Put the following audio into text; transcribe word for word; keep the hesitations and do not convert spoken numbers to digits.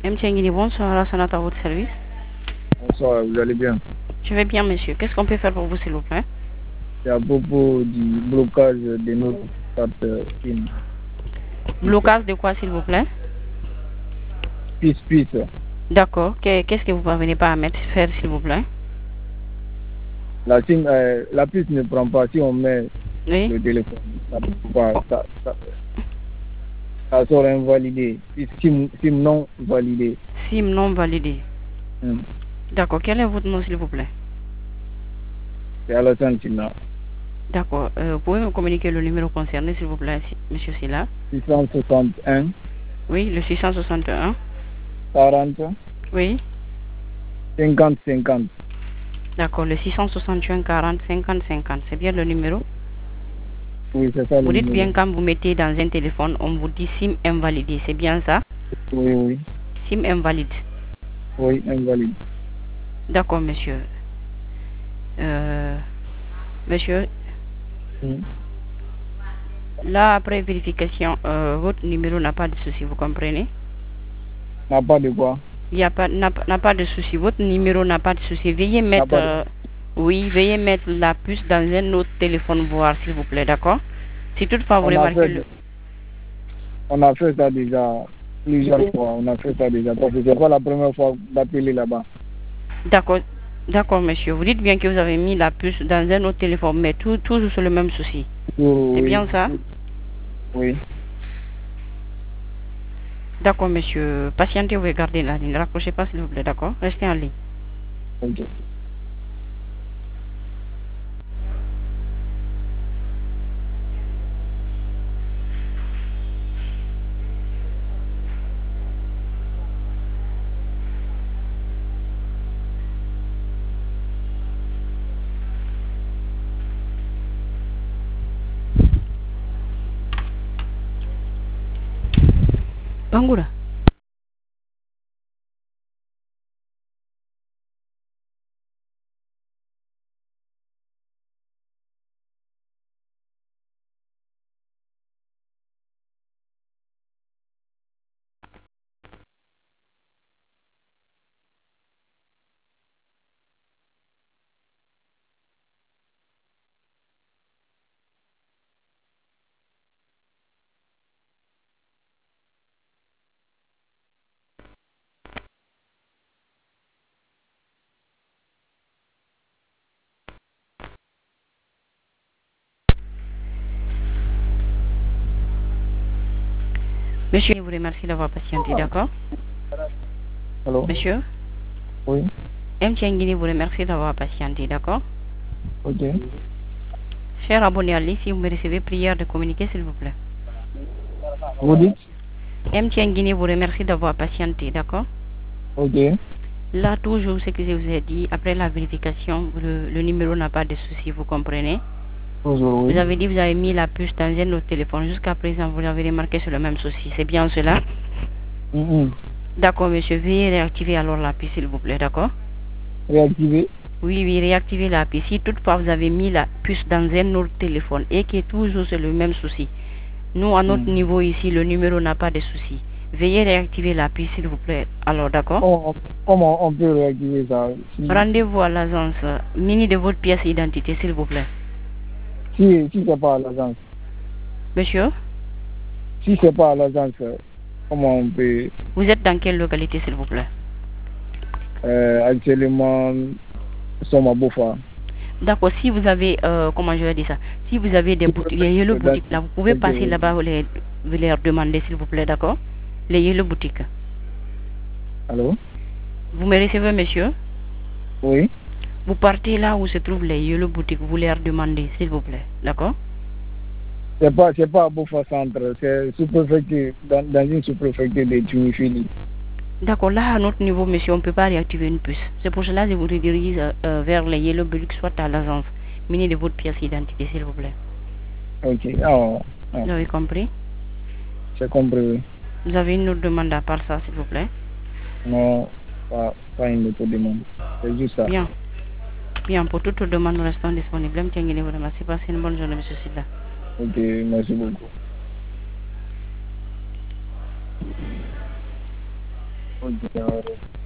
M. Tiengini, bonsoir, Alassane à votre service. Bonsoir, vous allez bien? Je vais bien, monsieur. Qu'est-ce qu'on peut faire pour vous, s'il vous plaît? C'est à propos du blocage de notre carte SIM. Blocage de quoi, s'il vous plaît? Puce, puce. D'accord. Qu'est-ce que vous ne parvenez pas à mettre, faire, s'il vous plaît? La SIM, euh, la puce ne prend pas si on met oui. le téléphone. Ça, pas, ça, ça, ça sort invalidé. SIM, SIM non validé. SIM non validé. Hmm. D'accord. Quel est votre nom, s'il vous plaît? C'est Alassane Sina. D'accord. Euh, vous pouvez me communiquer le numéro concerné, s'il vous plaît, monsieur Silla? six cent soixante et un. Oui, le six cent soixante et un. quarante. Oui. cinquante cinquante. D'accord, le six cent soixante et un quarante cinquante cinquante, c'est bien le numéro? Oui, c'est ça. Vous le dites numéro. bien quand vous mettez dans un téléphone, on vous dit SIM invalidé, c'est bien ça? Oui, oui. SIM invalide. Oui, invalide. D'accord, monsieur. Euh, monsieur, Hmm. là, après vérification, euh, votre numéro n'a pas de souci, vous comprenez? N'a pas de quoi? Il n'y a pas, n'a pas de souci. Votre numéro n'a pas de souci. Veuillez mettre, de... euh, oui, veuillez mettre la puce dans un autre téléphone, voir, s'il vous plaît, d'accord? Si toutefois vous on a, remarquez fait, le... on a fait ça déjà plusieurs fois. On a fait ça déjà. Parce que c'est pas la première fois d'appeler là-bas. D'accord, d'accord, monsieur. Vous dites bien que vous avez mis la puce dans un autre téléphone, mais tout, toujours sur le même souci. Oui, C'est bien ça? Oui. D'accord, monsieur. Patientez, vous regardez la ligne. Ne raccrochez pas, s'il vous plaît, d'accord? Restez en ligne. Ok. Bangoura. Monsieur, je vous remercie d'avoir patienté, d'accord? Allô? Monsieur? Oui. M. Tiengini vous remercie d'avoir patienté, d'accord? Ok. Cher abonné à l'I, si vous me recevez, prière de communiquer, s'il vous plaît. Vous dites? M. Tiengini vous remercie d'avoir patienté, d'accord? Ok. Là, toujours ce que je vous ai dit, après la vérification, le, le numéro n'a pas de souci, vous comprenez? Toujours, oui. Vous avez dit que vous avez mis la puce dans un autre téléphone. Jusqu'à présent, vous l'avez remarqué sur le même souci. C'est bien cela? Mm-hmm. D'accord, monsieur. Veuillez réactiver alors la puce, s'il vous plaît, d'accord? Réactiver? Oui, oui, réactiver la puce. Si toutefois vous avez mis la puce dans un autre téléphone et que toujours c'est le même souci, nous, à notre Mm. niveau ici, le numéro n'a pas de souci. Veuillez réactiver la puce, s'il vous plaît. Alors, d'accord? Oh, comment on peut réactiver ça? Si, Rendez-vous à l'agence. Mini de votre pièce d'identité, s'il vous plaît. si, si c'est pas à l'agence. Monsieur? Si c'est pas à l'agence, comment on peut... Vous êtes dans quelle localité, s'il vous plaît? Euh, actuellement, nous sommes à Bofa. D'accord, si vous avez, euh, comment je vais dire ça, si vous avez des boutiques, les yellow boutiques là, vous pouvez passer là-bas, vous les, vous les demander, s'il vous plaît, d'accord? Les yellow boutiques. Allô? Vous me recevez, monsieur? Oui. Vous partez là où se trouvent les yellow boutiques, vous les demandez, s'il vous plaît, d'accord? C'est pas, c'est pas à Bofa Centre, c'est sous-préfecture, dans, dans une sous-préfecture de Tumifili. D'accord, là, à notre niveau, monsieur, on ne peut pas réactiver une puce. C'est pour cela que je vous redirige euh, vers les yellow boutiques, soit à l'agence. Minez de votre pièce d'identité, s'il vous plaît. Ok. Oh, oh. Vous avez compris? J'ai compris. Vous avez une autre demande à part ça, s'il vous plaît? Non, pas, pas une autre demande. C'est juste ça. Bien. Bien, pour toute demande, nous restons disponibles. M. Tiengini vous remercie. Passez une bonne journée, monsieur Silla. Ok, merci beaucoup. Ok,